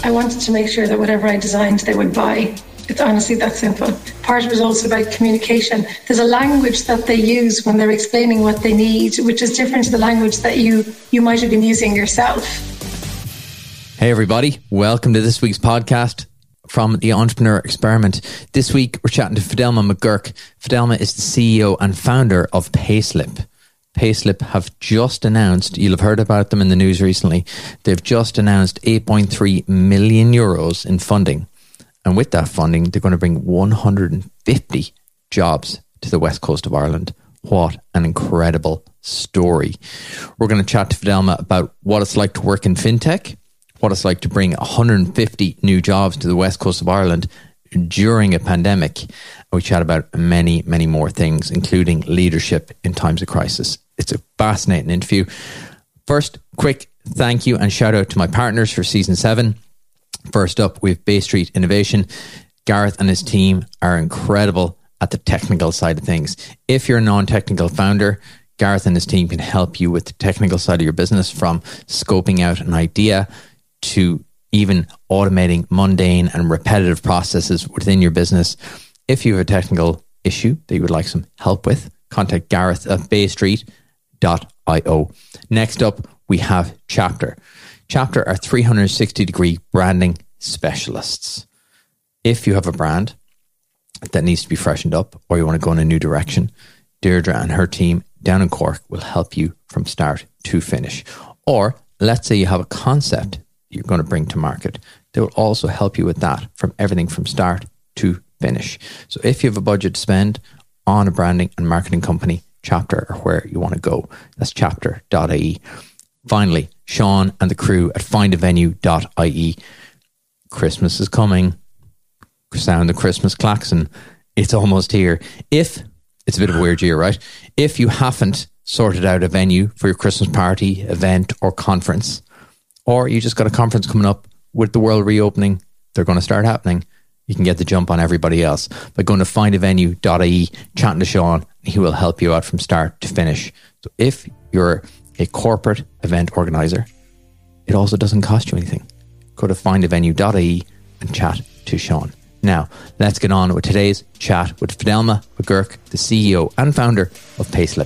I wanted to make sure that whatever I designed, they would buy. It's honestly that simple. Part of it is also about communication. There's a language that they use when they're explaining what they need, which is different to the language that you might have been using yourself. Hey everybody, welcome to this week's podcast from the Entrepreneur Experiment. This week we're chatting to Fidelma McGurk. Fidelma is the CEO and founder of Payslip. Payslip have just announced, you'll have heard about them in the news recently, they've just announced 8.3 million euros in funding. And with that funding, they're going to bring 150 jobs to the west coast of Ireland. What an incredible story. We're going to chat to Fidelma about what it's like to work in fintech, what it's like to bring 150 new jobs to the west coast of Ireland during a pandemic. And we chat about many, many more things, including leadership in times of crisis. It's a fascinating interview. First, quick thank you and shout out to my partners for season 7. First up, we have Bay Street Innovation. Gareth and his team are incredible at the technical side of things. If you're a non-technical founder, Gareth and his team can help you with the technical side of your business, from scoping out an idea to even automating mundane and repetitive processes within your business. If you have a technical issue that you would like some help with, contact Gareth at baystreet.io. Next up, we have Chapter. Chapter are 360-degree branding specialists. If you have a brand that needs to be freshened up, or you want to go in a new direction, Deirdre and her team down in Cork will help you from start to finish. Or let's say you have a concept you're going to bring to market. They will also help you with that, from everything from start to finish. So if you have a budget to spend on a branding and marketing company, Chapter are where you want to go. That's chapter.ie. Finally, Sean and the crew at findavenue.ie. Christmas is coming. Sound the Christmas klaxon. It's almost here. It's a bit of a weird year, right? If you haven't sorted out a venue for your Christmas party, event or conference, or you just got a conference coming up with the world reopening, they're going to start happening, you can get the jump on everybody else by going to findavenue.ie, chatting to Sean. He will help you out from start to finish. So if you're a corporate event organizer, it also doesn't cost you anything. Go to findavenue.ie and chat to Sean. Now, let's get on with today's chat with Fidelma McGurk, the CEO and founder of Payslip.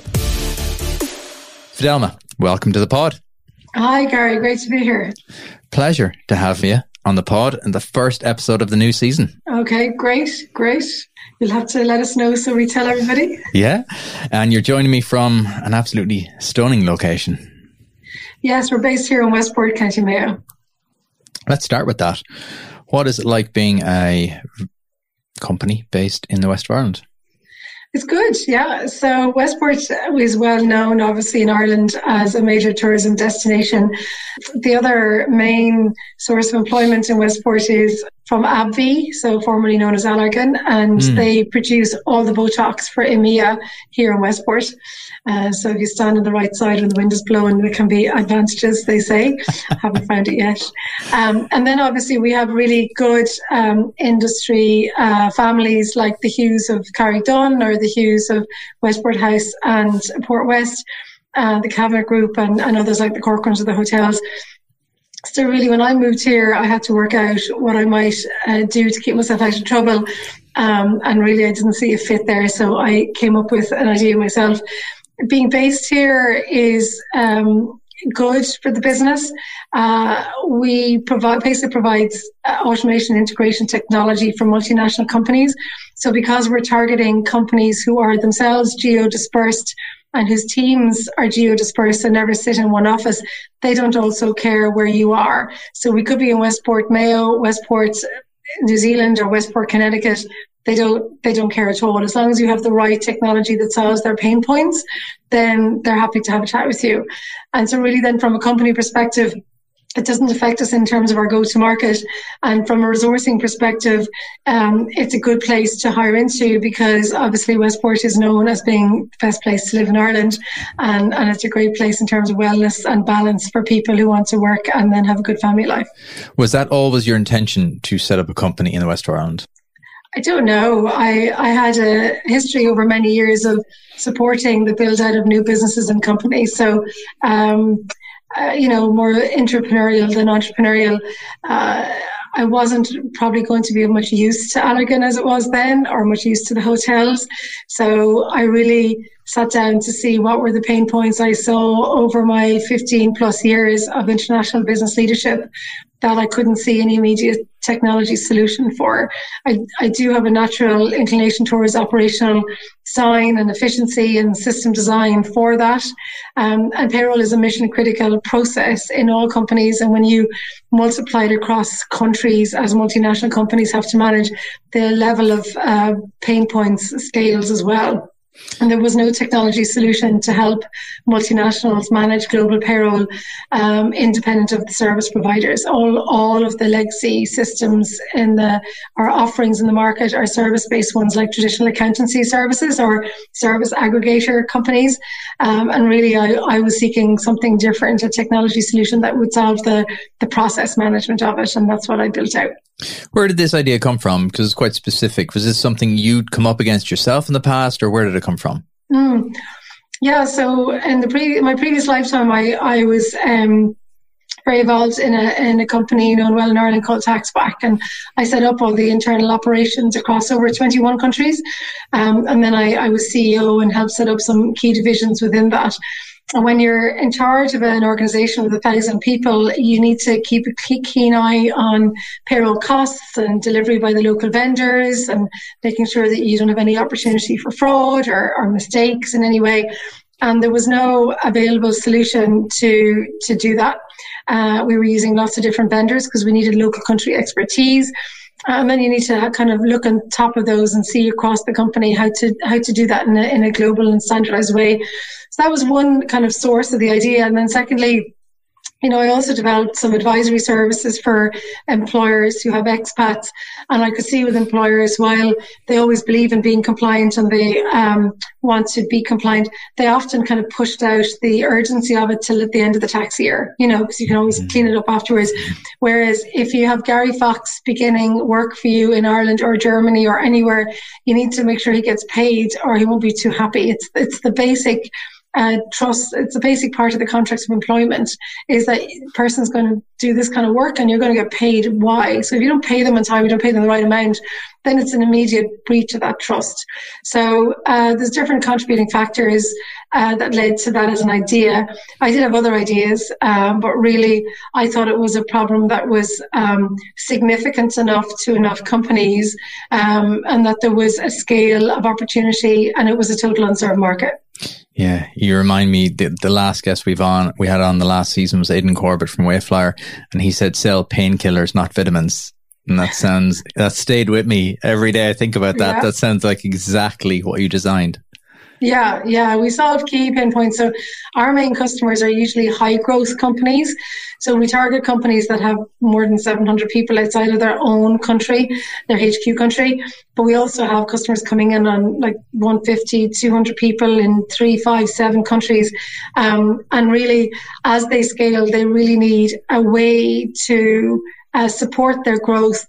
Fidelma, welcome to the pod. Hi, Gary. Great to be here. Pleasure to have you on the pod and the first episode of the new season. Okay, great. You'll have to let us know so we tell everybody. Yeah, and you're joining me from an absolutely stunning location. Yes, we're based here in Westport, County Mayo. Let's start with that. What is it like being a company based in the west of Ireland? It's good, yeah. So Westport is well known, obviously, in Ireland as a major tourism destination. The other main source of employment in Westport is from AbbVie, so formerly known as Allergan, and they produce all the Botox for EMEA here in Westport. So if you stand on the right side when the wind is blowing, there can be advantages, they say. Haven't found it yet. And then obviously we have really good industry families like the Hughes of Carrickdon, or the Hughes of Westport House and Port West, the Kavanagh Group and others like the Corcorans of the hotels. So really, when I moved here, I had to work out what I might do to keep myself out of trouble. And really, I didn't see a fit there. So I came up with an idea myself. Being based here is good for the business. Payslip provides automation integration technology for multinational companies. So because we're targeting companies who are themselves geo-dispersed and whose teams are geo-dispersed and never sit in one office, they don't also care where you are. So we could be in Westport, Mayo, Westport, New Zealand, or Westport, Connecticut. They don't care at all. As long as you have the right technology that solves their pain points, then they're happy to have a chat with you. And so really then from a company perspective, it doesn't affect us in terms of our go-to-market. And from a resourcing perspective, it's a good place to hire into, because obviously Westport is known as being the best place to live in Ireland. And it's a great place in terms of wellness and balance for people who want to work and then have a good family life. Was that always your intention to set up a company in the West of Ireland? I don't know. I had a history over many years of supporting the build out of new businesses and companies. So, more entrepreneurial than entrepreneurial. I wasn't probably going to be of much use to Allergan as it was then, or much use to the hotels. So I really sat down to see what were the pain points I saw over my 15 plus years of international business leadership that I couldn't see any immediate technology solution for. I do have a natural inclination towards operational design and efficiency and system design for that. And payroll is a mission critical process in all companies. And when you multiply it across countries, as multinational companies have to manage, the level of pain points scales as well. And there was no technology solution to help multinationals manage global payroll independent of the service providers. All of the legacy systems in our offerings in the market are service-based ones like traditional accountancy services or service aggregator companies. And really, I was seeking something different, a technology solution that would solve the process management of it. And that's what I built out. Where did this idea come from? Because it's quite specific. Was this something you'd come up against yourself in the past, or where did it come from? Yeah, so in my previous lifetime, I was very involved in a company known well in Ireland called TaxBack, and I set up all the internal operations across over 21 countries. And then I was CEO and helped set up some key divisions within that. And when you're in charge of an organization with 1,000 people, you need to keep a keen eye on payroll costs and delivery by the local vendors and making sure that you don't have any opportunity for fraud or mistakes in any way. And there was no available solution to do that. We were using lots of different vendors because we needed local country expertise. And then you need to kind of look on top of those and see across the company how to do that in a global and standardized way. So that was one kind of source of the idea. And then secondly, I also developed some advisory services for employers who have expats. And I could see with employers, while they always believe in being compliant and they want to be compliant, they often kind of pushed out the urgency of it till at the end of the tax year, because you can always clean it up afterwards. Whereas if you have Gary Fox beginning work for you in Ireland or Germany or anywhere, you need to make sure he gets paid or he won't be too happy. It's the basic trust. It's a basic part of the contracts of employment is that person's going to do this kind of work and you're going to get paid. Why? So if you don't pay them on time, you don't pay them the right amount, then it's an immediate breach of that trust. So there's different contributing factors that led to that as an idea. I did have other ideas, but really I thought it was a problem that was significant enough to enough companies and that there was a scale of opportunity and it was a total unserved market. Yeah, you remind me, the last guest we had on the last season was Aidan Corbett from Wayflyer, and he said sell painkillers, not vitamins. And that stayed with me every day. I think about that. Yeah. That sounds like exactly what you designed. Yeah. We solve key pain points. So our main customers are usually high growth companies. So we target companies that have more than 700 people outside of their own country, their HQ country. But we also have customers coming in on like 150, 200 people in 3, 5, 7 countries. And really, as they scale, they really need a way to support their growth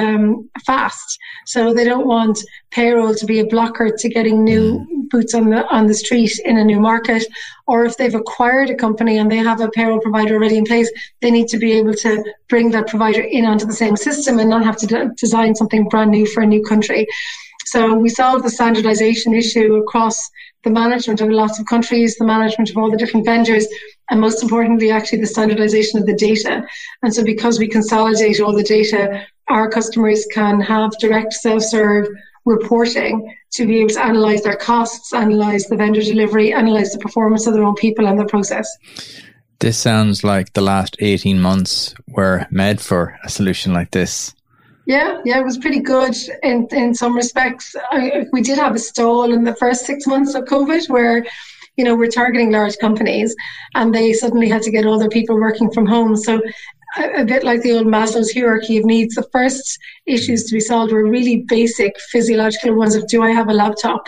fast. So they don't want payroll to be a blocker to getting new boots on the street in a new market. Or if they've acquired a company and they have a payroll provider already in place, they need to be able to bring that provider in onto the same system and not have to design something brand new for a new country. So we solve the standardization issue across the management of lots of countries, the management of all the different vendors, and most importantly, actually the standardization of the data. And so because we consolidate all the data, our customers can have direct self-serve reporting to be able to analyze their costs, analyze the vendor delivery, analyze the performance of their own people and the process. This sounds like the last 18 months were made for a solution like this. Yeah, it was pretty good in some respects. We did have a stall in the first 6 months of COVID where, we're targeting large companies and they suddenly had to get all their people working from home. So a bit like the old Maslow's hierarchy of needs, the first issues to be solved were really basic physiological ones of, do I have a laptop?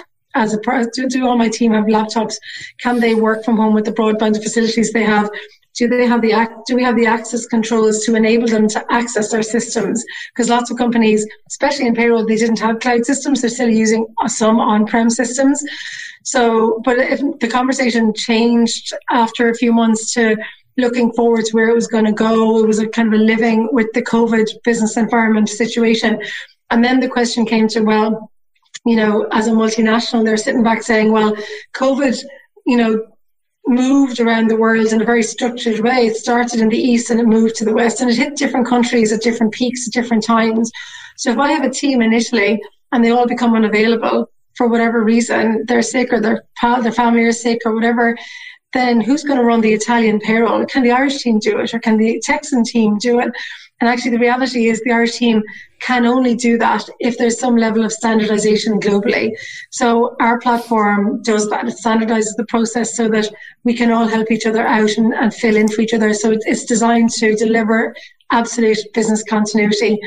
Do all my team have laptops? Can they work from home with the broadband facilities they have? Do we have the access controls to enable them to access our systems? Because lots of companies, especially in payroll, they didn't have cloud systems. They're still using some on-prem systems. So, but if the conversation changed after a few months to, looking forward to where it was going to go. It was a kind of a living with the COVID business environment situation. And then the question came to, well, you know, as a multinational, they're sitting back saying, well, COVID, you know, moved around the world in a very structured way. It started in the East and it moved to the West, and it hit different countries at different peaks at different times. So if I have a team in Italy and they all become unavailable for whatever reason, they're sick or their family are sick or whatever, then who's going to run the Italian payroll? Can the Irish team do it, or can the Texan team do it? And actually the reality is the Irish team can only do that if there's some level of standardization globally. So our platform does that. It standardizes the process so that we can all help each other out and fill in for each other. So it's designed to deliver absolute business continuity.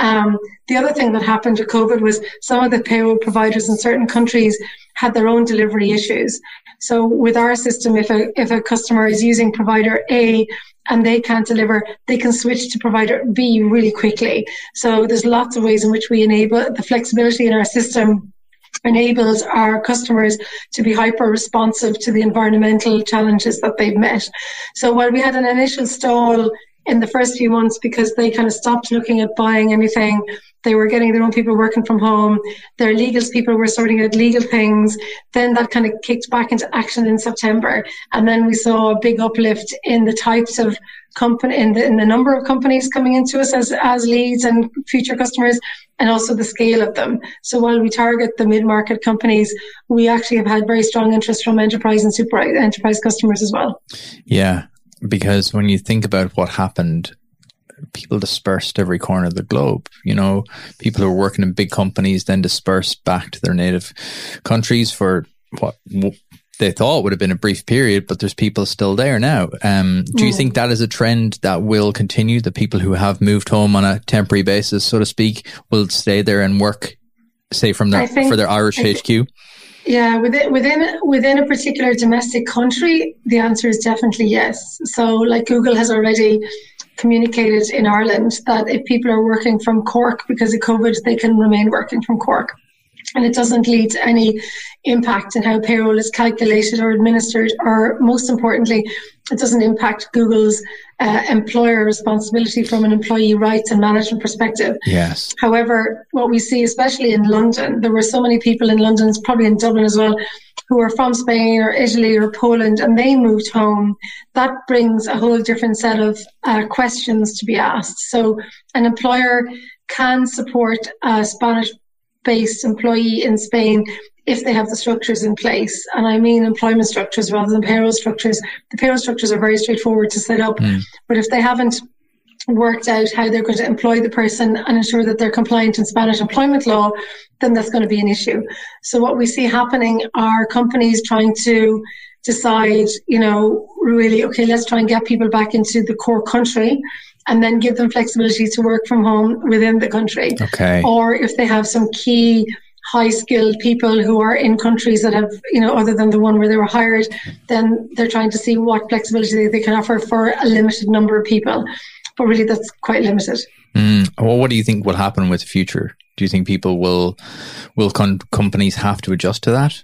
The other thing that happened with COVID was some of the payroll providers in certain countries had their own delivery issues. So with our system, if a customer is using provider A and they can't deliver, they can switch to provider B really quickly. So there's lots of ways in which we enable the flexibility in our system, enables our customers to be hyper responsive to the environmental challenges that they've met. So while we had an initial stall in the first few months because they kind of stopped looking at buying anything, they were getting their own people working from home, their legals people were sorting out legal things, then that kind of kicked back into action in September. And then we saw a big uplift in the types of company, in the number of companies coming into us as leads and future customers, and also the scale of them. So while we target the mid-market companies, we actually have had very strong interest from enterprise and super enterprise customers as well. Yeah, because when you think about what happened, people dispersed every corner of the globe. You know, people who were working in big companies then dispersed back to their native countries for what they thought would have been a brief period, but there's people still there now. Do you think that is a trend that will continue? The people who have moved home on a temporary basis, so to speak, will stay there and work, say, for their Irish HQ? Yeah, within a particular domestic country, the answer is definitely yes. So like Google has already communicated in Ireland that if people are working from Cork because of COVID, they can remain working from Cork. And it doesn't lead to any impact in how payroll is calculated or administered, or most importantly, it doesn't impact Google's employer responsibility from an employee rights and management perspective. Yes. However, what we see, especially in London, there were so many people in London, it's probably in Dublin as well, who are from Spain or Italy or Poland, and they moved home. That brings a whole different set of questions to be asked. So an employer can support a Spanish-based employee in Spain if they have the structures in place. And I mean employment structures rather than payroll structures. The payroll structures are very straightforward to set up. But if they haven't worked out how they're going to employ the person and ensure that they're compliant in Spanish employment law, then that's going to be an issue. So what we see happening are companies trying to decide, you know, really, okay, let's try and get people back into the core country and then give them flexibility to work from home within the country. Okay. Or if they have some key high-skilled people who are in countries that have, you know, other than the one where they were hired, then they're trying to see what flexibility they can offer for a limited number of people. But really, that's quite limited. Well, what do you think will happen with the future? Do you think people will companies have to adjust to that?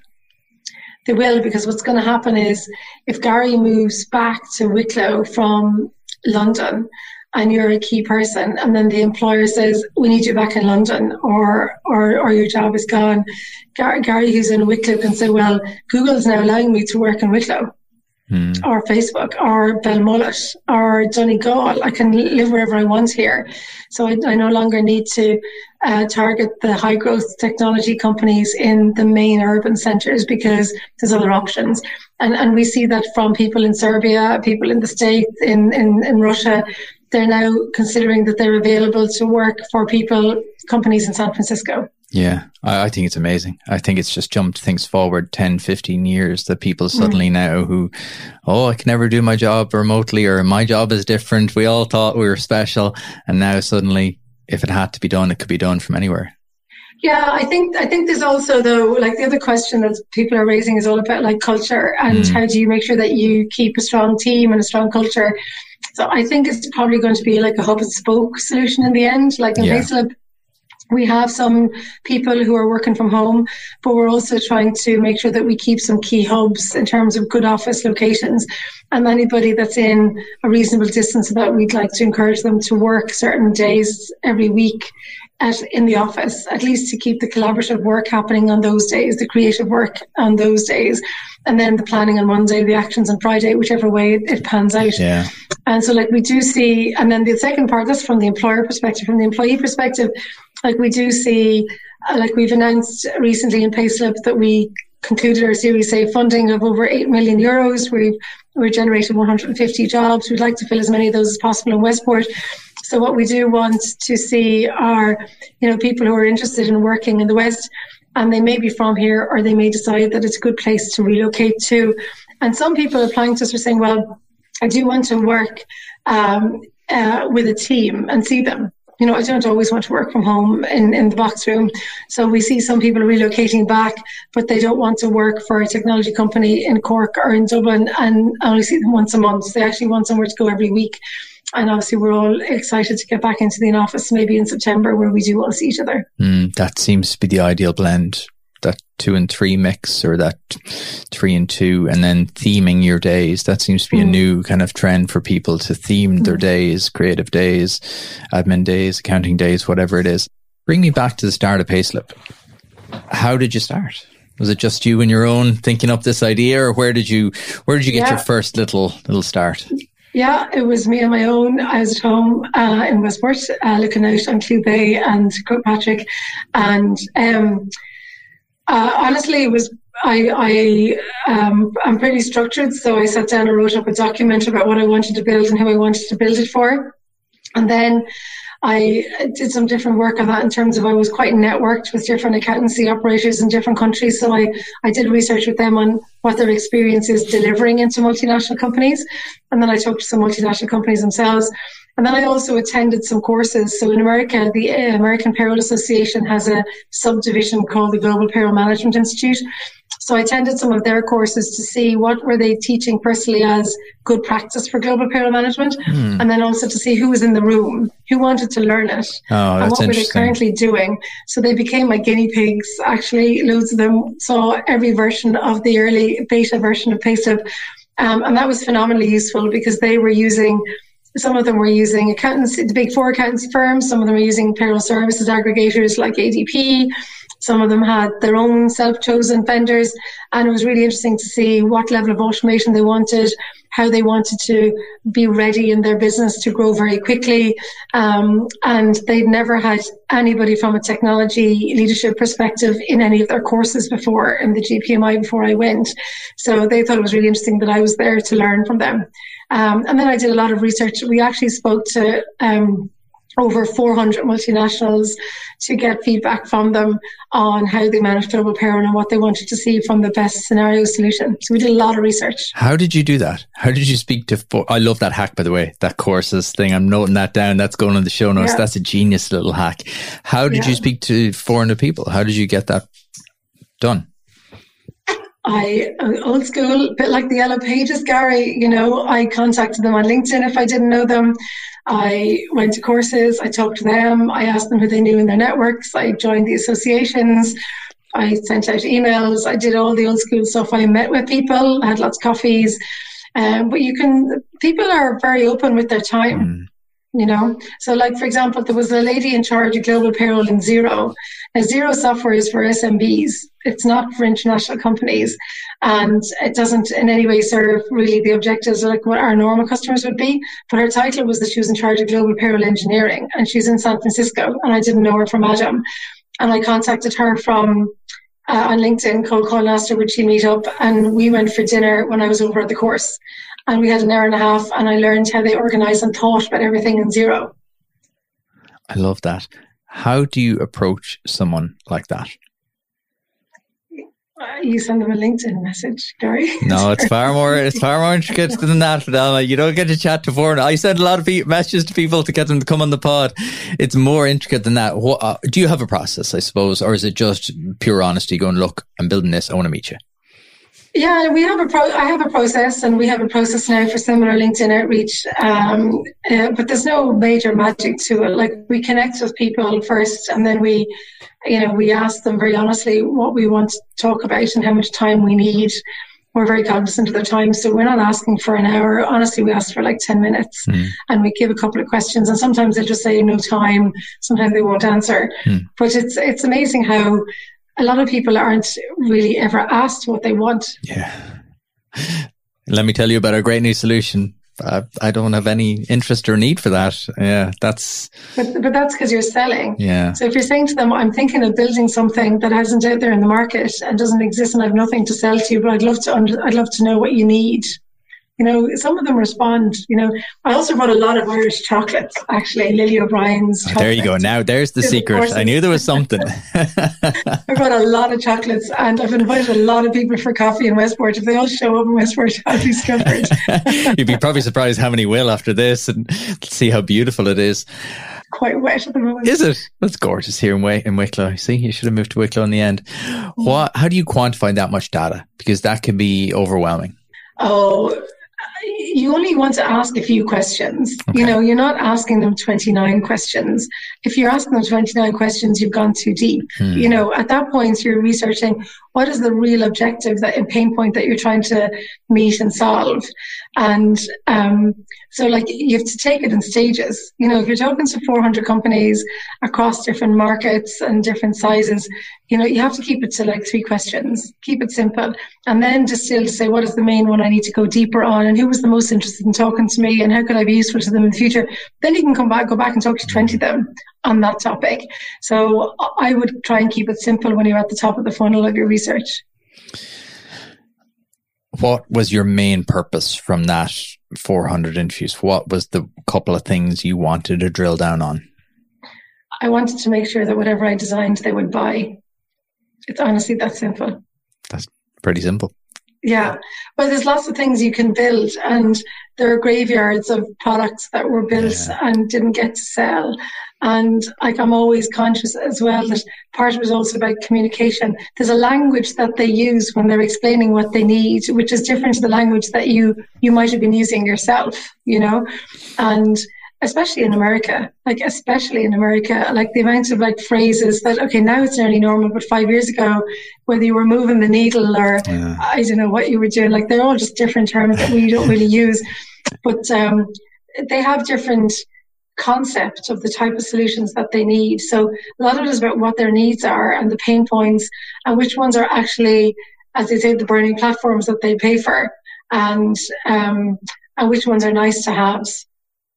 They will, because what's going to happen is if Gary moves back to Wicklow from London and you're a key person, and then the employer says, we need you back in London or your job is gone, Gary, who's in Wicklow, can say, well, Google's now allowing me to work in Wicklow. Or Facebook, or Belmullet, or Donegal. I can live wherever I want here. So I no longer need to target the high growth technology companies in the main urban centres because there's other options. And we see that from people in Serbia, people in the States, in Russia. They're now considering that they're available to work for companies in San Francisco. Yeah, I think it's amazing. I think it's just jumped things forward 10, 15 years that people suddenly now who, I can never do my job remotely, or my job is different. We all thought we were special. And now suddenly, if it had to be done, it could be done from anywhere. Yeah, I think there's also, though, like the other question that people are raising is all about like culture and how do you make sure that you keep a strong team and a strong culture. So I think it's probably going to be like a hub and spoke solution in the end. Like in Payslip, We have some people who are working from home, but we're also trying to make sure that we keep some key hubs in terms of good office locations. And anybody that's in a reasonable distance of that, we'd like to encourage them to work certain days every week in the office, at least to keep the collaborative work happening on those days, the creative work on those days, and then the planning on Monday, the actions on Friday, whichever way it pans out. Yeah. And so we do see, and then the second part, that's from the employer perspective. From the employee perspective, we do see, we've announced recently in Payslip that we concluded our Series A funding of over 8 million euros. We're generating 150 jobs. We'd like to fill as many of those as possible in Westport. So what we do want to see are, people who are interested in working in the West, and they may be from here, or they may decide that it's a good place to relocate to. And some people applying to us are saying, well, I do want to work with a team and see them. I don't always want to work from home in the box room. So we see some people relocating back, but they don't want to work for a technology company in Cork or in Dublin and only see them once a month. They actually want somewhere to go every week. And obviously we're all excited to get back into the office maybe in September, where we do all see each other. That seems to be the ideal blend, that 2 and 3 mix, or that 3 and 2, and then theming your days. That seems to be a new kind of trend for people to theme their days, creative days, admin days, accounting days, whatever it is. Bring me back to the start of Payslip. How did you start? Was it just you and your own thinking up this idea, or where did you get your first little start? Yeah, it was me on my own. I was at home in Westport, looking out on Clew Bay and Kirkpatrick. And honestly, it was I'm pretty structured, so I sat down and wrote up a document about what I wanted to build and who I wanted to build it for. And then I did some different work on that in terms of I was quite networked with different accountancy operators in different countries. So I did research with them on what their experience is delivering into multinational companies. And then I talked to some multinational companies themselves. And then I also attended some courses. So in America, the American Payroll Association has a subdivision called the Global Payroll Management Institute. So I attended some of their courses to see what were they teaching personally as good practice for global payroll management, and then also to see who was in the room, who wanted to learn it, and what were they currently doing. So they became my guinea pigs. Actually, loads of them saw every version of the early beta version of Payslip, and that was phenomenally useful because they were using. Some of them were using accountancy, the big four accountancy firms. Some of them were using payroll services aggregators like ADP. Some of them had their own self-chosen vendors. And it was really interesting to see what level of automation they wanted, how they wanted to be ready in their business to grow very quickly. And they'd never had anybody from a technology leadership perspective in any of their courses before in the GPMI before I went. So they thought it was really interesting that I was there to learn from them. And then I did a lot of research. We actually spoke to over 400 multinationals to get feedback from them on how they manage global payroll and what they wanted to see from the best scenario solution. So we did a lot of research. How did you do that? How did you speak to... I love that hack, by the way, that courses thing. I'm noting that down. That's going on the show notes. Yeah. That's a genius little hack. How did you speak to 400 people? How did you get that done? Old school, a bit like the Yellow Pages, Gary, I contacted them on LinkedIn if I didn't know them. I went to courses, I talked to them, I asked them who they knew in their networks, I joined the associations, I sent out emails, I did all the old school stuff. I met with people, I had lots of coffees, but people are very open with their time. So for example, there was a lady in charge of global payroll in Xero. Now, Xero software is for SMBs. It's not for international companies. And it doesn't in any way serve really the objectives like what our normal customers would be. But her title was that she was in charge of global payroll engineering. And she's in San Francisco. And I didn't know her from Adam. And I contacted her from on LinkedIn, cold call and asked her would she meet up. And we went for dinner when I was over at the course. And we had an hour and a half, and I learned how they organise and thought about everything in Xero. I love that. How do you approach someone like that? You send them a LinkedIn message, Gary. No, it's far more intricate than that, Fidelma. You don't get to chat to foreign. I send a lot of messages to people to get them to come on the pod. It's more intricate than that. Do you have a process, I suppose, or is it just pure honesty going, look, I'm building this, I want to meet you? Yeah, I have a process, and we have a process now for similar LinkedIn outreach. But there's no major magic to it. Like, we connect with people first, and then we ask them very honestly what we want to talk about and how much time we need. We're very cognizant of their time, so we're not asking for an hour. Honestly, we ask for like 10 minutes, and we give a couple of questions. And sometimes they'll just say no time. Sometimes they won't answer. But it's amazing how a lot of people aren't really ever asked what they want. Yeah. Let me tell you about our great new solution. I don't have any interest or need for that. Yeah, that's... But that's because you're selling. Yeah. So if you're saying to them, I'm thinking of building something that isn't out there in the market and doesn't exist, and I have nothing to sell to you, but I'd love to know what you need. Some of them respond. I also bought a lot of Irish chocolates, actually, Lily O'Brien's chocolate. There you go. Now there's the secret. I knew there was something. I bought a lot of chocolates, and I've invited a lot of people for coffee in Westport. If they all show up in Westport, I'll be discovered. You'd be probably surprised how many will after this, and see how beautiful it is. Quite wet at the moment. Is it? That's gorgeous here in Wicklow. See, you should have moved to Wicklow in the end. How do you quantify that much data? Because that can be overwhelming. Oh, you only want to ask a few questions. Okay. You're not asking them 29 questions. If you're asking them 29 questions, you've gone too deep. At that point, you're researching what is the real objective, that pain point that you're trying to meet and solve. And so you have to take it in stages. If you're talking to 400 companies across different markets and different sizes, you have to keep it to like 3 questions. Keep it simple. And then just still say, what is the main one I need to go deeper on, and who was the most interested in talking to me, and how could I be useful to them in the future? Then you can go back and talk to 20 of them on that topic. So I would try and keep it simple when you're at the top of the funnel of your research. What was your main purpose from that 400 interviews? What was the couple of things you wanted to drill down on? I wanted to make sure that whatever I designed, they would buy. It's honestly that simple. That's pretty simple. Yeah. But there's lots of things you can build, and there are graveyards of products that were built and didn't get to sell. And I'm always conscious as well that part of it is also about communication. There's a language that they use when they're explaining what they need, which is different to the language that you might have been using yourself, and especially in America, like the amount of phrases that, okay, now it's nearly normal, but 5 years ago, whether you were moving the needle or I don't know what you were doing, they're all just different terms that we don't really use. But they have different concept of the type of solutions that they need. So a lot of it is about what their needs are and the pain points, and which ones are actually, as they say, the burning platforms that they pay for, and which ones are nice to haves.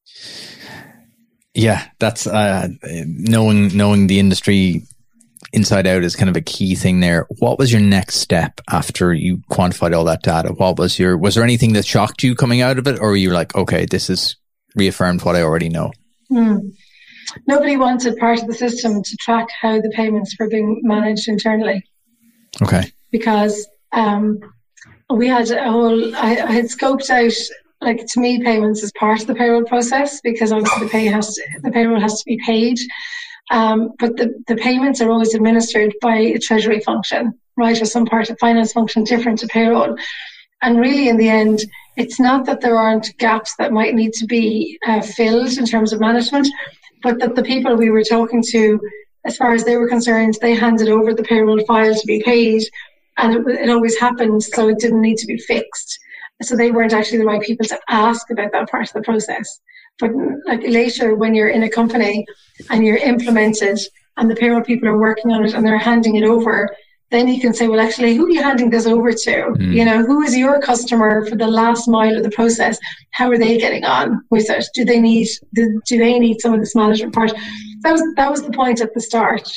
Yeah, that's knowing the industry inside out is kind of a key thing there. What was your next step after you quantified all that data? Was there anything that shocked you coming out of it, or were you like, okay, this is reaffirmed what I already know? Nobody wanted part of the system to track how the payments were being managed internally. Okay. Because we had I had scoped out, to me, payments is part of the payroll process, because obviously the payroll has to be paid. But the payments are always administered by a treasury function, right? Or some part of finance function different to payroll. And really, in the end, it's not that there aren't gaps that might need to be filled in terms of management, but that the people we were talking to, as far as they were concerned, they handed over the payroll file to be paid, and it always happened, so it didn't need to be fixed. So they weren't actually the right people to ask about that part of the process. But later, when you're in a company and you're implemented and the payroll people are working on it and they're handing it over, then you can say, well, actually, who are you handing this over to? Who is your customer for the last mile of the process? How are they getting on with it? Do they need some of this management part? That was the point at the start,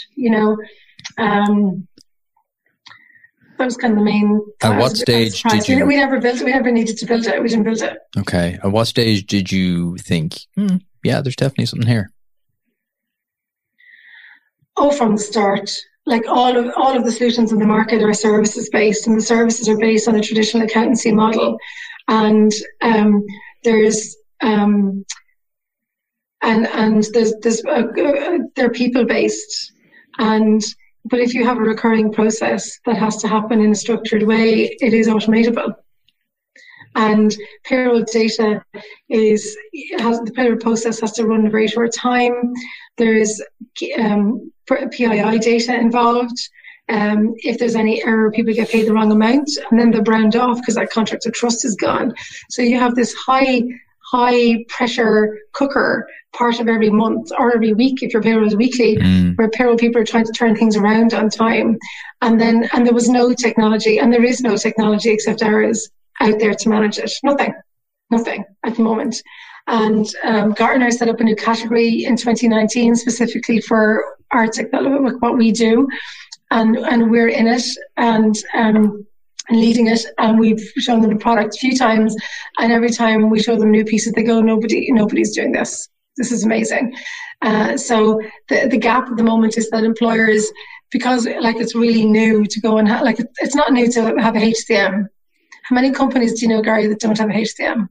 That was kind of the main. At what stage did you? We never built it. We never needed to build it. We didn't build it. Okay. At what stage did you think, yeah, there's definitely something here? Oh, from the start. All of the solutions in the market are services based, and the services are based on a traditional accountancy model. And there's they're people based, and But if you have a recurring process that has to happen in a structured way, it is automatable. And payroll data the payroll process has to run a very short time. There's PII data involved. If there's any error, people get paid the wrong amount, and then they're browned off because that contract of trust is gone. So you have this high pressure cooker part of every month or every week if your payroll is weekly, where payroll people are trying to turn things around on time. And there was no technology, and there is no technology except ours out there to manage it. Nothing at the moment. And Gartner set up a new category in 2019 specifically for our technology, what we do. And we're in it and leading it, and we've shown them the product a few times, and every time we show them new pieces, they go, nobody's doing this. This is amazing. So the gap at the moment is that employers, because it's really new to go and it's not new to have a HCM. How many companies do you know, Gary, that don't have a HCM?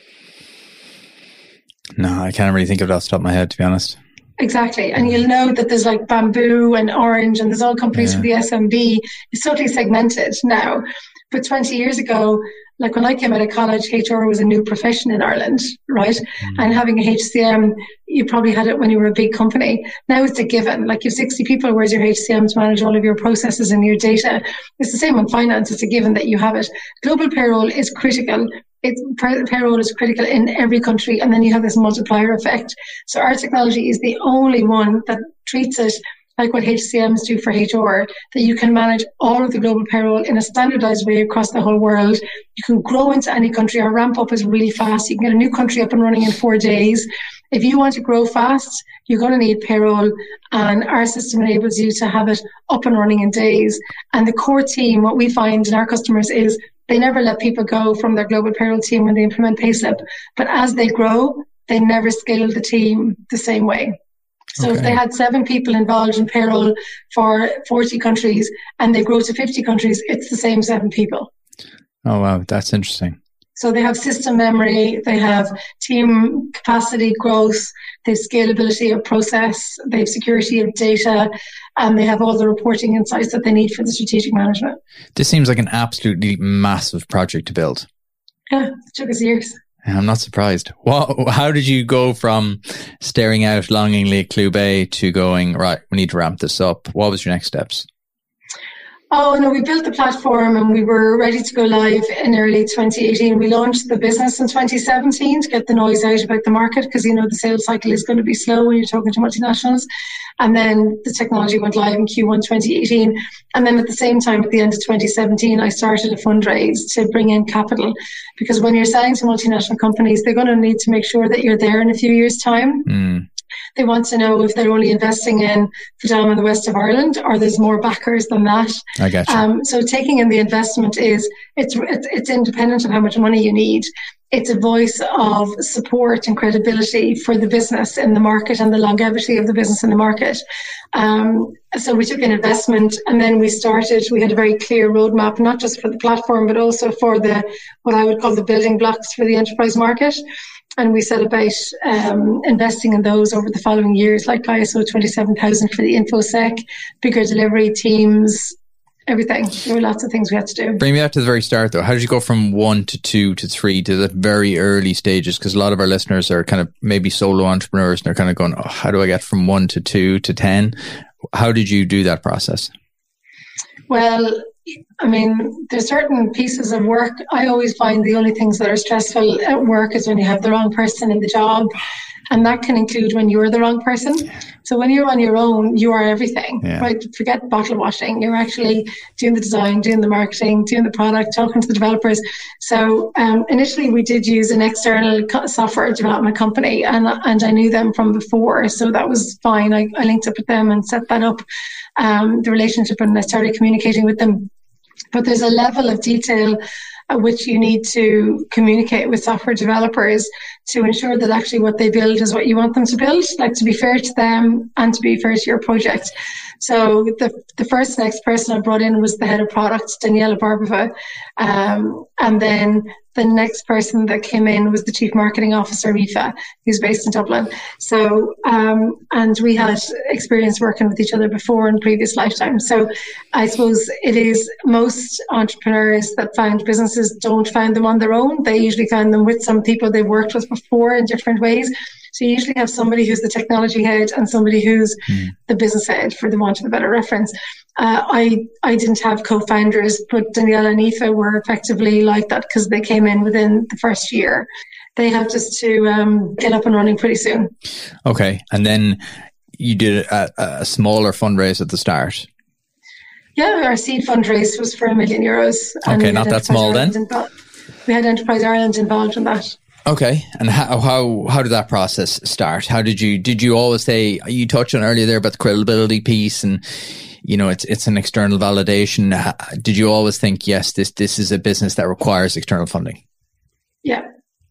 No, I can't really think of it off the top of my head, to be honest. Exactly. And you'll know that there's Bamboo and Orange, and there's all companies for the SMB. It's totally segmented now. But 20 years ago, when I came out of college, HR was a new profession in Ireland, right? And having a HCM, you probably had it when you were a big company. Now it's a given. You have 60 people, where's your HCM to manage all of your processes and your data? It's the same on finance. It's a given that you have it. Global payroll is critical. Payroll is critical in every country, and then you have this multiplier effect. So our technology is the only one that treats it like what HCMs do for HR, that you can manage all of the global payroll in a standardized way across the whole world. You can grow into any country. Our ramp up is really fast. You can get a new country up and running in 4 days. If you want to grow fast, you're going to need payroll, and our system enables you to have it up and running in days. And the core team, what we find in our customers is they never let people go from their global payroll team when they implement Payslip. But as they grow, they never scale the team the same way. So if they had 7 people involved in payroll for 40 countries and they grow to 50 countries, it's the same 7 people. Oh, wow. That's interesting. So they have system memory, they have team capacity growth, they have scalability of process, they have security of data, and they have all the reporting insights that they need for the strategic management. This seems like an absolutely massive project to build. Yeah, it took us years. I'm not surprised. How did you go from staring out longingly at Clew Bay to going, right, we need to ramp this up? What was your next steps? Oh, no, we built the platform and we were ready to go live in early 2018. We launched the business in 2017 to get the noise out about the market because, the sales cycle is going to be slow when you're talking to multinationals. And then the technology went live in Q1 2018. And then at the same time, at the end of 2017, I started a fundraise to bring in capital, because when you're selling to multinational companies, they're going to need to make sure that you're there in a few years' time. They want to know if they're only investing in the Dom and the west of Ireland, or there's more backers than that. I got you. So taking in the investment it's independent of how much money you need. It's a voice of support and credibility for the business in the market and the longevity of the business in the market. So we took an investment, and then we had a very clear roadmap, not just for the platform, but also for what I would call the building blocks for the enterprise market. And we set about investing in those over the following years, like ISO 27000 for the InfoSec, bigger delivery teams, everything. There were lots of things we had to do. Bring me back to the very start, though. How did you go from 1 to 2 to 3 to the very early stages? Because a lot of our listeners are kind of maybe solo entrepreneurs, and they're kind of going, how do I get from 1 to 2 to 10? How did you do that process? Well, there's certain pieces of work. I always find the only things that are stressful at work is when you have the wrong person in the job. And that can include when you're the wrong person. So when you're on your own, you are everything, right? Forget bottle washing. You're actually doing the design, doing the marketing, doing the product, talking to the developers. So initially we did use an external software development company, and I knew them from before. So that was fine. I linked up with them and set that up, the relationship, and I started communicating with them. But there's a level of detail at which you need to communicate with software developers to ensure that actually what they build is what you want them to build, to be fair to them and to be fair to your project. So the next person I brought in was the head of product, Daniela Barbova. And then the next person that came in was the chief marketing officer, Aoife, who's based in Dublin. So, and we had experience working with each other before in previous lifetimes. So I suppose it is most entrepreneurs that found businesses don't find them on their own. They usually find them with some people they've worked with before in different ways. So you usually have somebody who's the technology head and somebody who's the business head, for the want of a better reference. I didn't have co-founders, but Daniela and Aoife were effectively like that because they came in within the first year. They helped us to get up and running pretty soon. Okay. And then you did a smaller fundraise at the start. Yeah, our seed fundraise was for €1 million. Okay, not that small then. We had Enterprise Ireland involved in that. Okay. And how did that process start? How did you always say, you touched on earlier there about the credibility piece and, you know, it's an external validation. Did you always think, yes, this is a business that requires external funding? Yeah.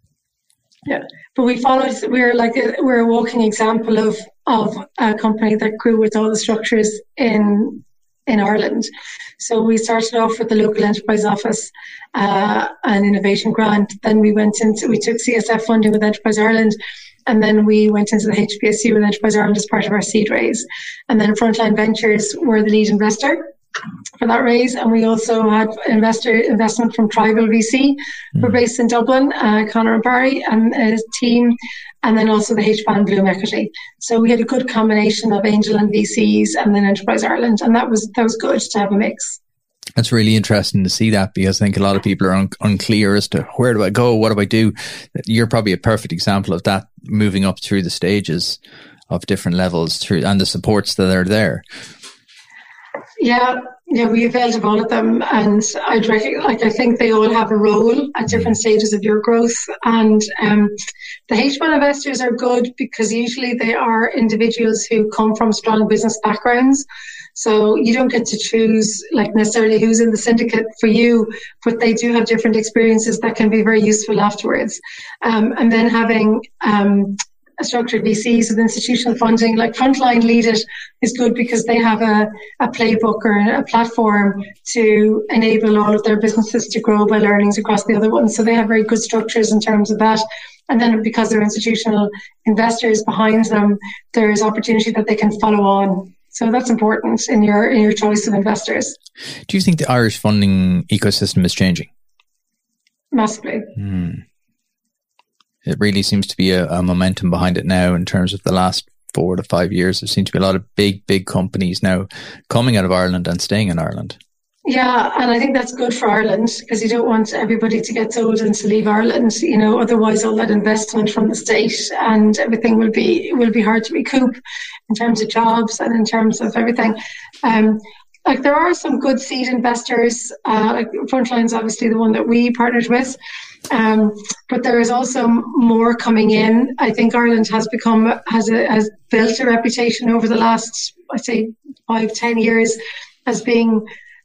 But we're a walking example of a company that grew with all the structures in Ireland. So we started off with the local enterprise office, an innovation grant. Then we took CSF funding with Enterprise Ireland, and then we went into the HPSU with Enterprise Ireland as part of our seed raise. And then Frontline Ventures were the lead investor for that raise. And we also had investment from Tribal VC, who are based in Dublin, Conor and Barry and his team, and then also the HBAN Bloom Equity. So we had a good combination of angel and VCs and then Enterprise Ireland. And that was good to have a mix. That's really interesting to see that, because I think a lot of people are unclear as to where do I go? What do I do? You're probably a perfect example of that, moving up through the stages of different levels and the supports that are there. Yeah, we availed of all of them, and I think they all have a role at different stages of your growth. And the H1 investors are good because usually they are individuals who come from strong business backgrounds. So you don't get to choose necessarily who's in the syndicate for you, but they do have different experiences that can be very useful afterwards. And then having a structured VCs with institutional funding, like Frontline Lead It, is good because they have a playbook or a platform to enable all of their businesses to grow by learnings across the other ones. So they have very good structures in terms of that. And then because they're institutional investors behind them, there is opportunity that they can follow on. So that's important in your choice of investors. Do you think the Irish funding ecosystem is changing? Massively. It really seems to be a momentum behind it now in terms of the last 4 to 5 years. There seems to be a lot of big companies now coming out of Ireland and staying in Ireland. Yeah, and I think that's good for Ireland because you don't want everybody to get sold and to leave Ireland. Otherwise all that investment from the state and everything will be hard to recoup in terms of jobs and in terms of everything. There are some good seed investors. Frontline's obviously the one that we partnered with. But there is also more coming in. I think Ireland has built a reputation over the last, I'd say, 5-10 years as being,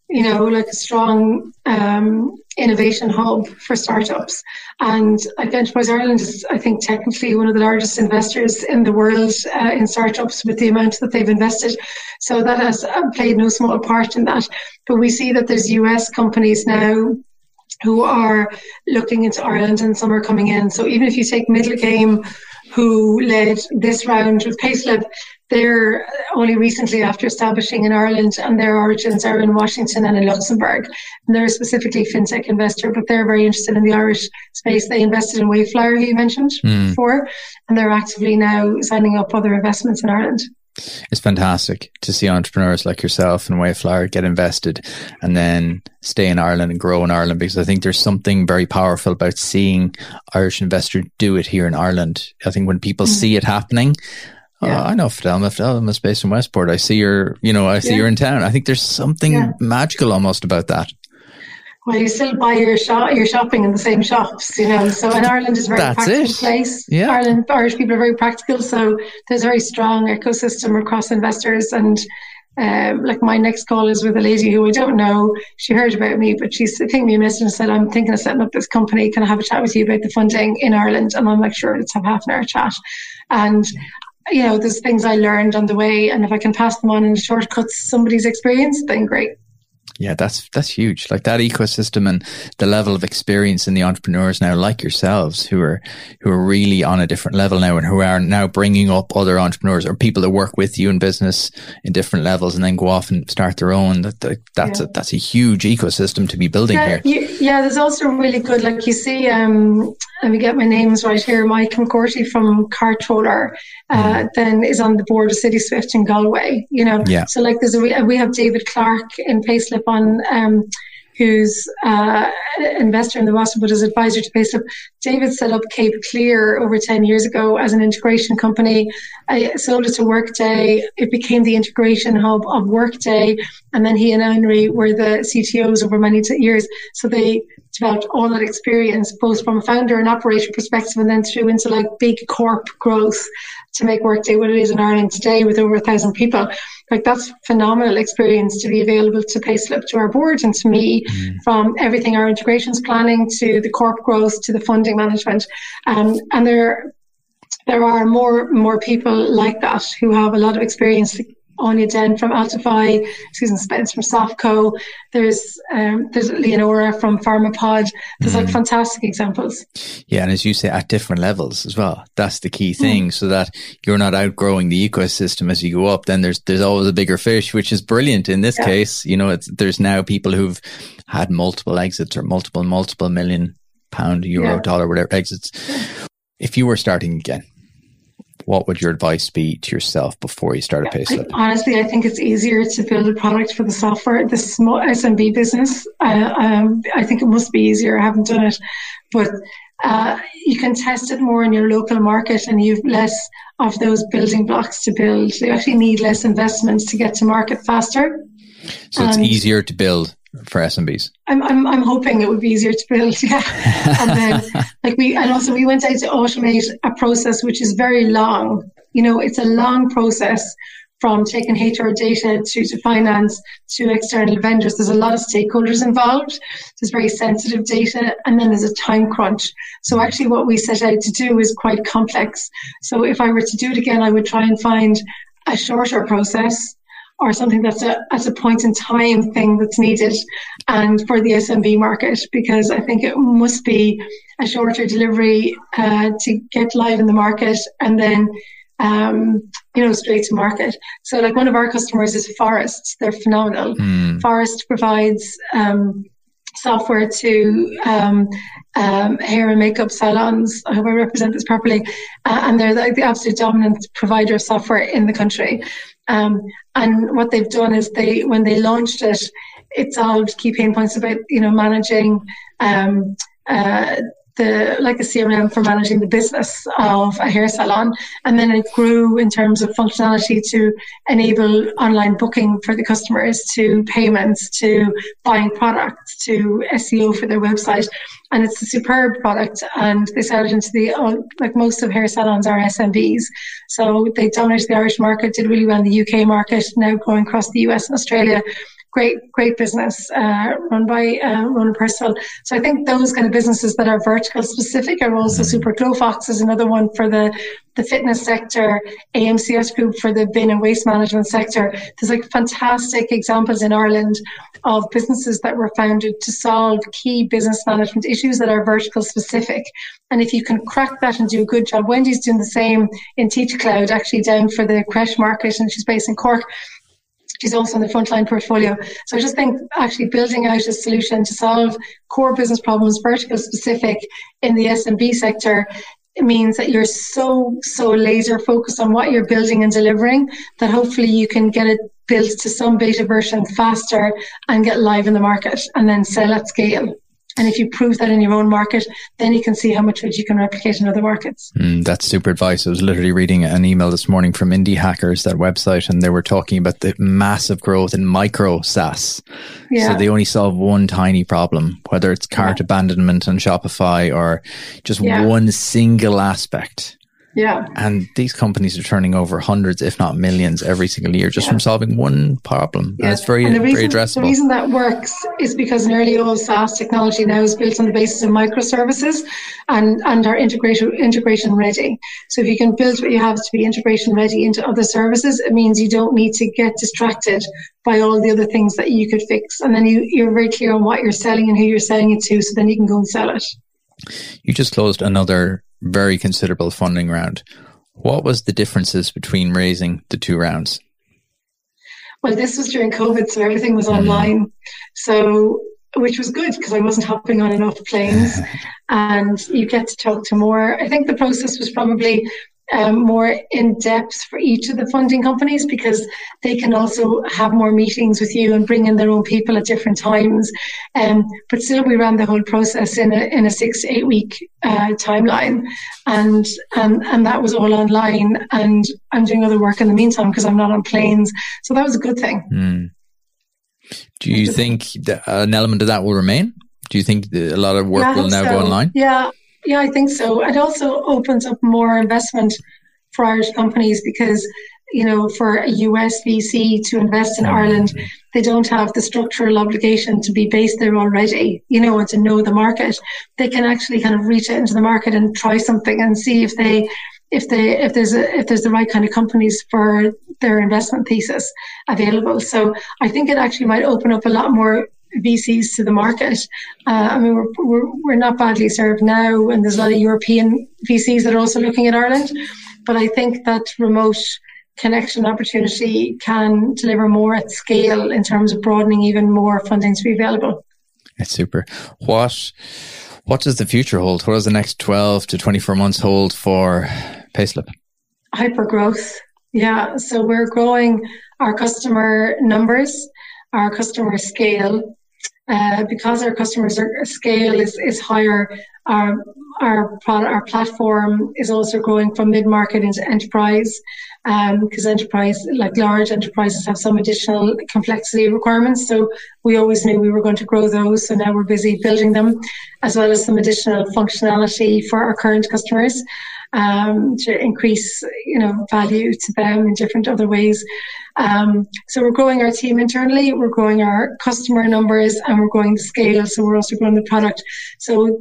a strong innovation hub for startups. And Enterprise Ireland is, I think, technically one of the largest investors in the world in startups with the amount that they've invested. So that has played no small part in that. But we see that there's US companies now who are looking into Ireland, and some are coming in. So even if you take Middle Game, who led this round with Payslip, they're only recently after establishing in Ireland, and their origins are in Washington and in Luxembourg. And they're specifically fintech investor, but they're very interested in the Irish space. They invested in Wayflyer, who you mentioned before, and they're actively now signing up other investments in Ireland. It's fantastic to see entrepreneurs like yourself and Wayflyer get invested and then stay in Ireland and grow in Ireland, because I think there's something very powerful about seeing Irish investors do it here in Ireland. I think when people see it happening, I know Fidelma is based in Westport. I see you're in town. I think there's something magical almost about that. Well, you still buy your shopping in the same shops, So, and Ireland is a very practical place. Yeah. Irish people are very practical, so there's a very strong ecosystem across investors. And my next call is with a lady who I don't know. She heard about me, but she pinged me a message and said, "I'm thinking of setting up this company. Can I have a chat with you about the funding in Ireland?" And I'm like, "Sure, let's have half an hour chat." And there's things I learned on the way, and if I can pass them on in shortcuts somebody's experience, then great. Yeah, that's huge. Like that ecosystem and the level of experience in the entrepreneurs now, like yourselves, who are really on a different level now, and who are now bringing up other entrepreneurs or people that work with you in business in different levels, and then go off and start their own. That's a huge ecosystem to be building here. There's also really good, like you see, let me get my names right here. Mike McCourty from Cartroller, then is on the board of City Swift in Galway. So like we have David Clark in Payslip on, who's investor in the Boston, but is advisor to Payslip. David set up Cape Clear over 10 years ago as an integration company. I sold it to Workday. It became the integration hub of Workday. And then he and Henry were the CTOs over many years. So they developed all that experience, both from a founder and operator perspective, and then through into like big corp growth to make Workday what it is in Ireland today with over 1,000 people. Like that's phenomenal experience to be available to Payslip, to our board, and to me, from everything, our integrations planning to the corp growth to the funding management. And there are more people like that who have a lot of experience. Anya Den from Altify, Susan Spence from Softco. There's Leonora from Pharmapod. There's like fantastic examples. Yeah, and as you say, at different levels as well. That's the key thing, so that you're not outgrowing the ecosystem as you go up. Then there's always a bigger fish, which is brilliant in this case. There's now people who've had multiple exits or multiple £1 million, euro, dollar, whatever exits. If you were starting again, what would your advice be to yourself before you start a Payslip? Honestly, I think it's easier to build a product for the software, the small SMB business. I think it must be easier. I haven't done it, but you can test it more in your local market, and you've less of those building blocks to build. You actually need less investments to get to market faster. So it's easier to build for SMBs. I'm hoping it would be easier to build, And then we went out to automate a process which is very long. It's a long process from taking HR data to finance to external vendors. There's a lot of stakeholders involved. There's very sensitive data, and then there's a time crunch. So actually what we set out to do is quite complex. So if I were to do it again, I would try and find a shorter process, or something that's a point in time thing that's needed, and for the SMB market, because I think it must be a shorter delivery to get live in the market, and then straight to market. So like one of our customers is Forest. They're phenomenal. Forest provides software to hair and makeup salons. I hope I represent this properly. And they're the absolute dominant provider of software in the country. And what they've done is when they launched it, it solved key pain points about, managing like a CRM for managing the business of a hair salon. And then it grew in terms of functionality to enable online booking for the customers, to payments, to buying products, to SEO for their website. And it's a superb product, and they sell it into like most of hair salons are SMBs. So they dominated the Irish market, did really well in the UK market, now going across the US and Australia. Great business run by Ronan Percival. So I think those kind of businesses that are vertical specific are also super. Glowfox is another one for the fitness sector, AMCS Group for the bin and waste management sector. There's like fantastic examples in Ireland of businesses that were founded to solve key business management issues that are vertical specific. And if you can crack that and do a good job, Wendy's doing the same in Teach Cloud, actually down for the creche market, and she's based in Cork. She's also in the frontline portfolio. So I just think actually building out a solution to solve core business problems, vertical specific in the SMB sector, it means that you're so laser focused on what you're building and delivering that hopefully you can get it built to some beta version faster and get live in the market and then sell at scale. And if you prove that in your own market, then you can see how much you can replicate in other markets. That's super advice. I was literally reading an email this morning from Indie Hackers, that website, and they were talking about the massive growth in micro SaaS. So they only solve one tiny problem, whether it's cart abandonment on Shopify or just one single aspect. Yeah. And these companies are turning over hundreds, if not millions, every single year just from solving one problem. Yeah. And it's very addressable. The reason that works is because nearly all SaaS technology now is built on the basis of microservices and are integration ready. So if you can build what you have to be integration ready into other services, it means you don't need to get distracted by all the other things that you could fix. And then you're very clear on what you're selling and who you're selling it to, so then you can go and sell it. You just closed another very considerable funding round. What was the differences between raising the 2 rounds? Well, this was during COVID, so everything was online. So, which was good because I wasn't hopping on and off planes, and you get to talk to more. I think the process was probably more in depth for each of the funding companies because they can also have more meetings with you and bring in their own people at different times. But still, we ran the whole process in a 6 to 8 week timeline, and that was all online. And I'm doing other work in the meantime because I'm not on planes, so that was a good thing. Do you think that an element of that will remain? Do you think a lot of work will now go online? Yeah, I think so. It also opens up more investment for Irish companies because, you know, for a US VC to invest in Ireland, they don't have the structural obligation to be based there already, you know, and to know the market. They can actually kind of reach out into the market and try something and see if there's the right kind of companies for their investment thesis available. So I think it actually might open up a lot more VCs to the market. I mean, we're not badly served now, and there's a lot of European VCs that are also looking at Ireland. But I think that remote connection opportunity can deliver more at scale in terms of broadening even more funding to be available. It's super. What does the future hold? What does the next 12 to 24 months hold for Payslip? Hyper growth. Yeah. So we're growing our customer numbers, our customer scale. Because our customers' scale is higher, our platform is also growing from mid-market into enterprise, because large enterprises have some additional complexity requirements. So we always knew we were going to grow those. So now we're busy building them, as well as some additional functionality for our current customers, to increase, value to them in different other ways. So we're growing our team internally, we're growing our customer numbers, and we're growing the scale. So we're also growing the product. So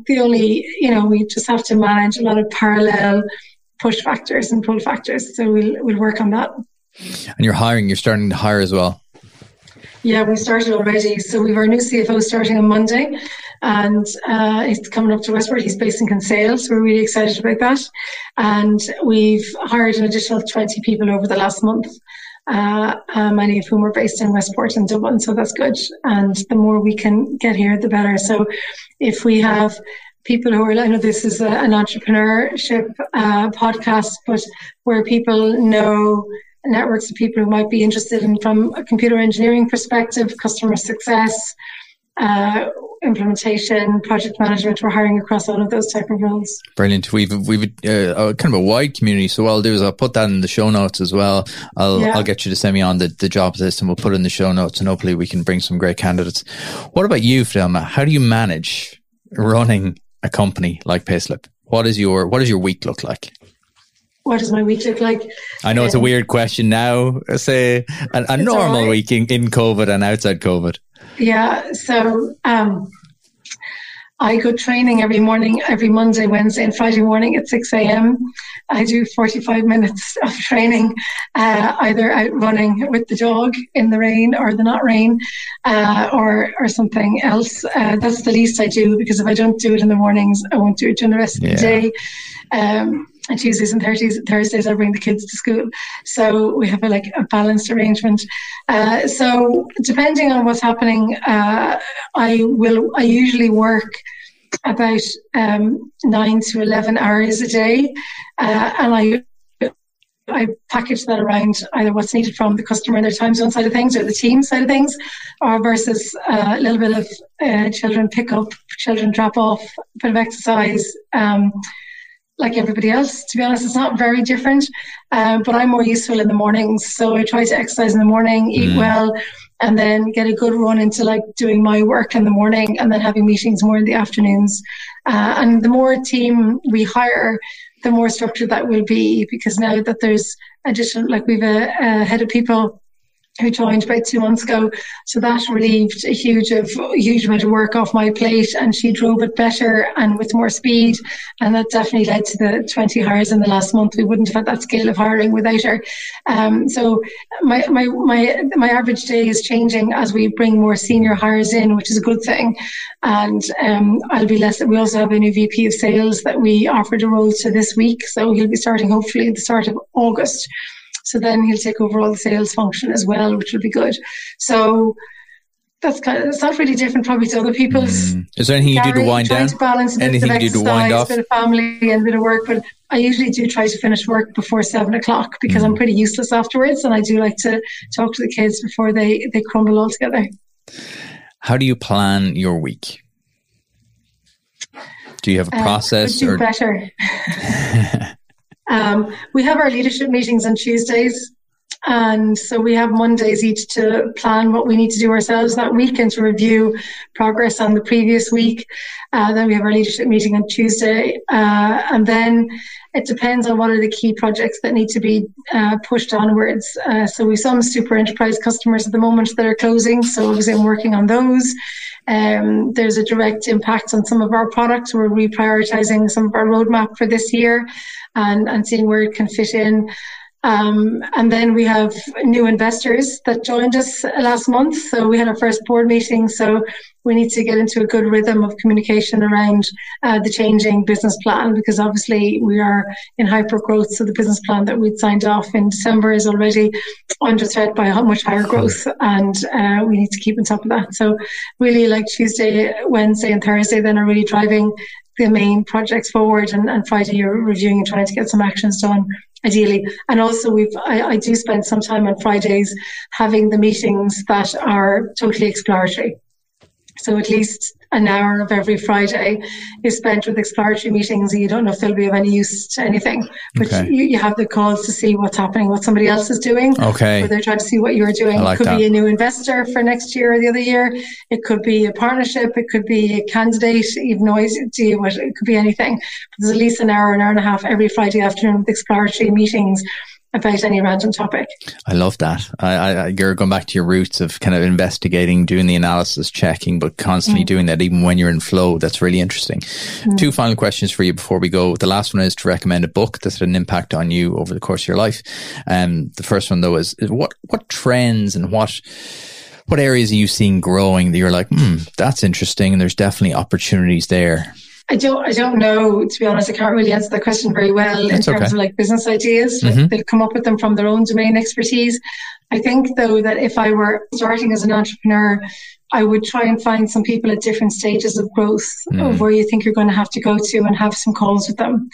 we just have to manage a lot of parallel push factors and pull factors. So we'll work on that. And you're starting to hire as well. Yeah, we started already. So we have our new CFO starting on Monday, and he's coming up to Westport. He's based in Kinsale, so we're really excited about that. And we've hired an additional 20 people over the last month, many of whom are based in Westport and Dublin, so that's good. And the more we can get here, the better. So if we have people who are, I know this is an entrepreneurship podcast, but where people know networks of people who might be interested in, from a computer engineering perspective, customer success, implementation, project management, we're hiring across all of those type of roles. Brilliant. We've a kind of a wide community. So what I'll do is I'll put that in the show notes as well. I'll get you to send me on the job list, and we'll put it in the show notes, and hopefully we can bring some great candidates. What about you, Fidelma? How do you manage running a company like Payslip? What does your week look like? What does my week look like? I know it's a weird question now. Say a normal week in COVID and outside COVID. Yeah. So I go training every morning, every Monday, Wednesday and Friday morning at 6 a.m. I do 45 minutes of training, either out running with the dog in the rain or the not rain, or something else. That's the least I do, because if I don't do it in the mornings, I won't do it during the rest of the day. And Tuesdays and Thursdays, I bring the kids to school. So we have a balanced arrangement. So depending on what's happening, I usually work about 9 to 11 hours a day. And I package that around either what's needed from the customer and their time zone side of things, or the team side of things, or versus a little bit of children pick up, children drop off, a bit of exercise, like everybody else. To be honest, it's not very different, but I'm more useful in the mornings. So I try to exercise in the morning, eat well, and then get a good run into doing my work in the morning, and then having meetings more in the afternoons. And the more team we hire, the more structured that will be, because now that there's additional, like we've a head of people who joined about 2 months ago. So that relieved a huge amount of work off my plate, and she drove it better and with more speed. And that definitely led to the 20 hires in the last month. We wouldn't have had that scale of hiring without her. So my average day is changing as we bring more senior hires in, which is a good thing. And I'll be less. We also have a new VP of sales that we offered a role to this week. So he'll be starting hopefully at the start of August. So then he'll take over all the sales function as well, which will be good. So that's it's not really different probably to other people's. Is there anything you do to wind down? To balance anything you do to wind off? A bit of family and a bit of work, but I usually do try to finish work before 7:00 because I'm pretty useless afterwards, and I do like to talk to the kids before they crumble all together. How do you plan your week? Do you have a process? Could do better. We have our leadership meetings on Tuesdays, and so we have Mondays each to plan what we need to do ourselves that week and to review progress on the previous week. Then we have our leadership meeting on Tuesday, and then it depends on what are the key projects that need to be pushed onwards. So we have some super enterprise customers at the moment that are closing, so obviously I'm working on those. There's a direct impact on some of our products. We're reprioritizing some of our roadmap for this year and seeing where it can fit in. And then we have new investors that joined us last month. So we had our first board meeting. So we need to get into a good rhythm of communication around the changing business plan, because obviously we are in hyper growth. So the business plan that we'd signed off in December is already under threat by how much higher growth, and we need to keep on top of that. So really, like Tuesday, Wednesday and Thursday then are really driving the main projects forward, and Friday you're reviewing and trying to get some actions done ideally. And also I do spend some time on Fridays having the meetings that are totally exploratory. So at least an hour of every Friday is spent with exploratory meetings, and you don't know if they'll be of any use to anything. But you have the calls to see what's happening, what somebody else is doing. Okay. Or they're trying to see what you're doing. It could be a new investor for next year or the other year. It could be a partnership. It could be a candidate, even though it could be anything. But there's at least an hour and a half every Friday afternoon with exploratory meetings about any random topic. I love that. You're going back to your roots of kind of investigating, doing the analysis, checking, but constantly doing that even when you're in flow. That's really interesting. 2 final questions for you before we go. The last one is to recommend a book that's had an impact on you over the course of your life. The first one though is what trends and what areas are you seeing growing that you're like, that's interesting and there's definitely opportunities there? I don't know, to be honest. I can't really answer that question very well in terms of like business ideas. Like they'll come up with them from their own domain expertise. I think though that if I were starting as an entrepreneur, I would try and find some people at different stages of growth of where you think you're going to have to go to and have some calls with them.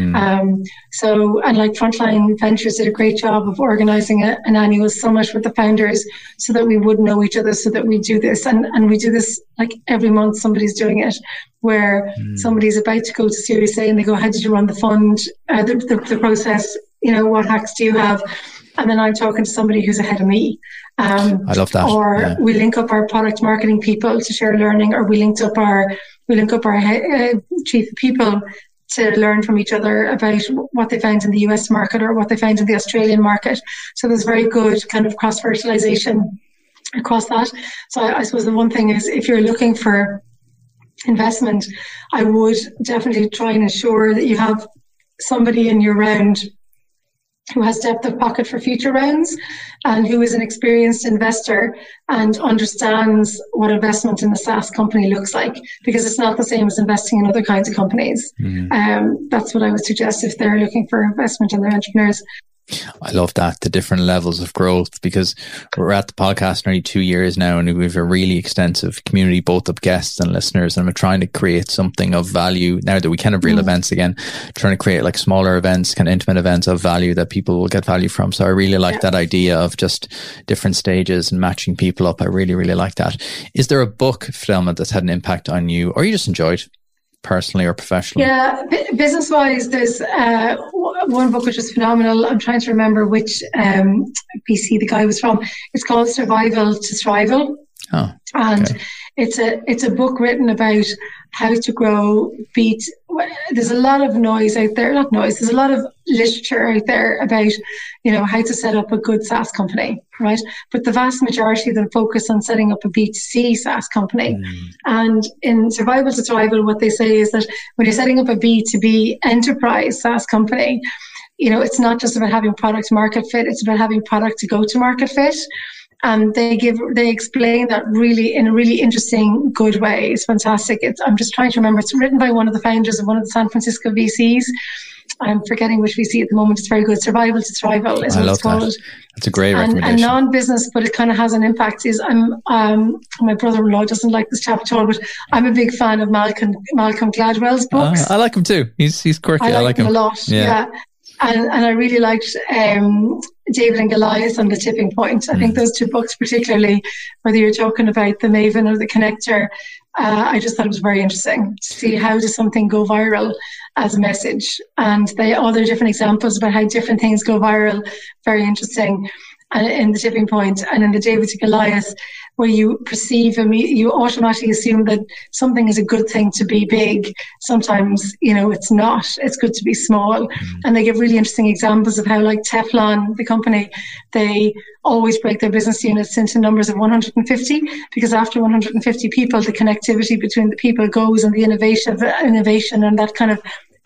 And like Frontline Ventures did a great job of organizing an annual summit with the founders so that we would know each other, so that we do this. And we do this like every month, somebody's doing it, where somebody's about to go to Series A and they go, how did you run the fund, the process, what hacks do you have? And then I'm talking to somebody who's ahead of me. I love that. Or we link up our product marketing people to share learning, or we link up our chief people to learn from each other about what they found in the US market or what they found in the Australian market. So there's very good kind of cross-fertilization across that. So I suppose the one thing is, if you're looking for investment, I would definitely try and ensure that you have somebody in your round who has depth of pocket for future rounds and who is an experienced investor and understands what investment in a SaaS company looks like, because it's not the same as investing in other kinds of companies. That's what I would suggest if they're looking for investment in their entrepreneurs. I love that, the different levels of growth, because we're at the podcast nearly 2 years now and we have a really extensive community, both of guests and listeners, and we're trying to create something of value now that we can have real events again, trying to create like smaller events, kind of intimate events of value that people will get value from. So I really like that idea of just different stages and matching people up. I really, really like that. Is there a book, Fidelma, that's had an impact on you or you just enjoyed personally or professionally? Yeah, business-wise, there's one book which is phenomenal. I'm trying to remember which PC the guy was from. It's called Survival to Thrival. Oh, okay. And it's a book written about how to grow beet. There's a lot of noise out there, not noise, there's a lot of literature out there about, how to set up a good SaaS company, right? But the vast majority of them focus on setting up a B2C SaaS company. And in Survival to Thrival, what they say is that when you're setting up a B2B enterprise SaaS company, it's not just about having product market fit, it's about having product to go to market fit. And they explain that really in a really interesting, good way. It's fantastic. I'm just trying to remember. It's written by one of the founders of one of the San Francisco VCs. I'm forgetting which VC at the moment. It's very good. Survival to Thrival is what it's called. That's a great recommendation. And non-business, but it kind of has an impact. Is my brother-in-law doesn't like this chap at all, but I'm a big fan of Malcolm Gladwell's books. I like him too. He's quirky. I like him a lot. Yeah. And I really liked David and Goliath on The Tipping Point. I think those two books particularly, whether you're talking about The Maven or The Connector, I just thought it was very interesting to see how does something go viral as a message. And all their different examples about how different things go viral, very interesting. And in The Tipping Point and in the David to Goliath, where you perceive you automatically assume that something is a good thing to be big. Sometimes, it's not. It's good to be small. And they give really interesting examples of how, like Teflon, the company, they always break their business units into numbers of 150, because after 150 people, the connectivity between the people goes, and the innovation and that kind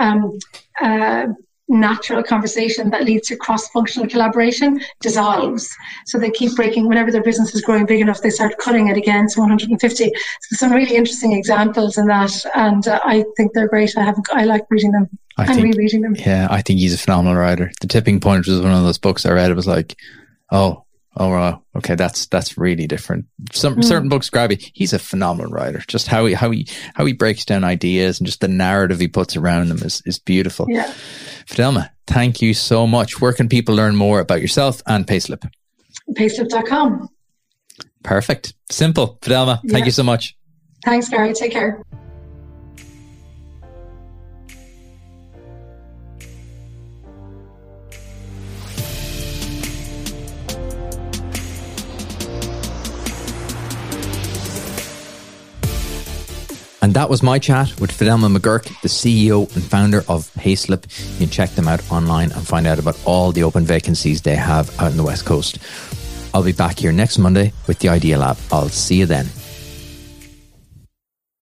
of natural conversation that leads to cross-functional collaboration dissolves. So they keep breaking. Whenever their business is growing big enough, they start cutting it again to 150. So some really interesting examples in that, and I think they're great. I like reading them and rereading them. Yeah, I think he's a phenomenal writer. The Tipping Point was one of those books I read. It was like, oh wow, okay, that's really different. Certain books grab you. He's a phenomenal writer. Just how he breaks down ideas and just the narrative he puts around them is beautiful. Yeah. Fidelma, thank you so much. Where can people learn more about yourself and Payslip? Payslip.com. Perfect. Simple. Fidelma, thank you so much. Thanks, Gary. Take care. And that was my chat with Fidelma McGurk, the CEO and founder of Payslip. You can check them out online and find out about all the open vacancies they have out in the West Coast. I'll be back here next Monday with the Idea Lab. I'll see you then.